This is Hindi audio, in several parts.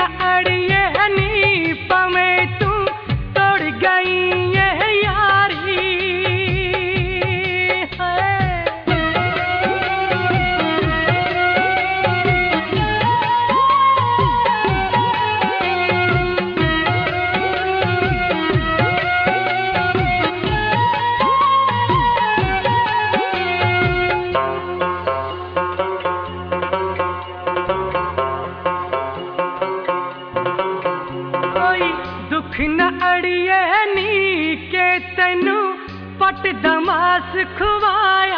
न अड़िए नी पवे तू तोड़ गई ये यारी दुख न अड़िए नी के तैनू पट दमास खुवाया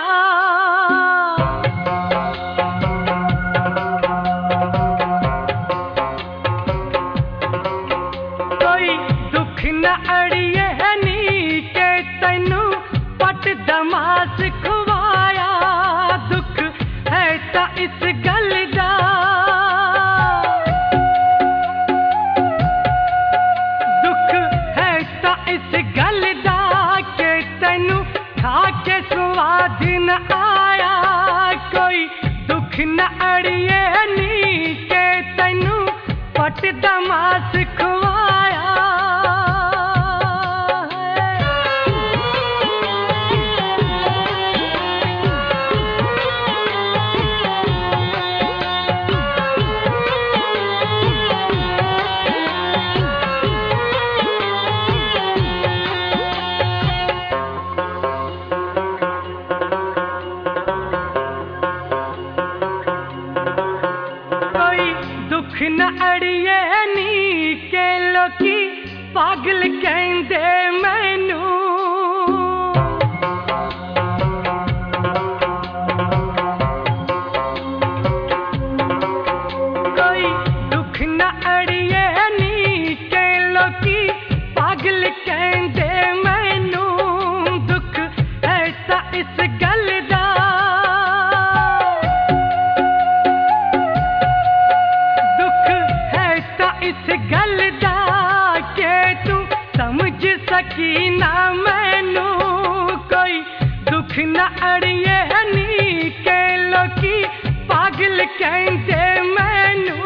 कोई दुख न अड़िए नी के तैनू पट दमास खुवाया दुख है ता इस गल दा इस गल दा के तैनू खा के स्वाद न आया कोई दुख न अड़िए नी के तैनू पट दमास खुवाया दुख न अड़िए नी के लोकी पागल कहंदे मैनू कोई दुख न अड़िए नी के लोकी पागल कहंदे मैनू दुख ऐसा इस गल दा इस गल दा के तू समझ सकी ना मैनू कोई दुख न अड़िए नी के लोकी पागल कहंदे मैनू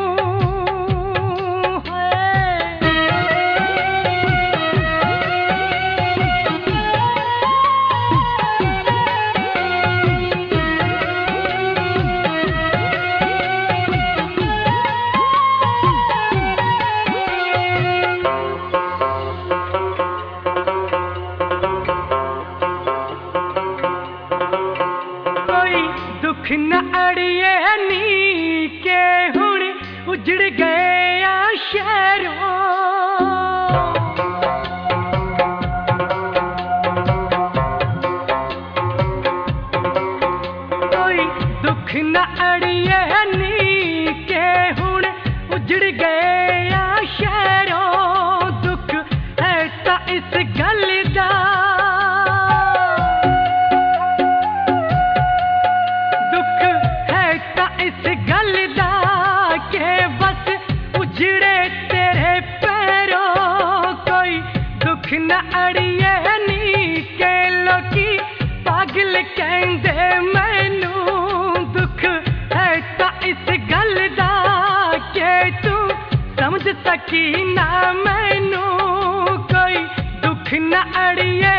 दुख न अड़िए नी के हुण उजड़ गए शहरों कोई दुख न अड़िए नी के हुण उजड़ गए शहरों दुख ऐसा इस गल दा इस गल दा के बस उजड़े तेरे पैरों कोई दुख न अड़िए नी के लोकी पागल कहंदे मैनू दुख है ता इस गल दा के तू समझ सकी ना मैनू कोई दुख न अड़िए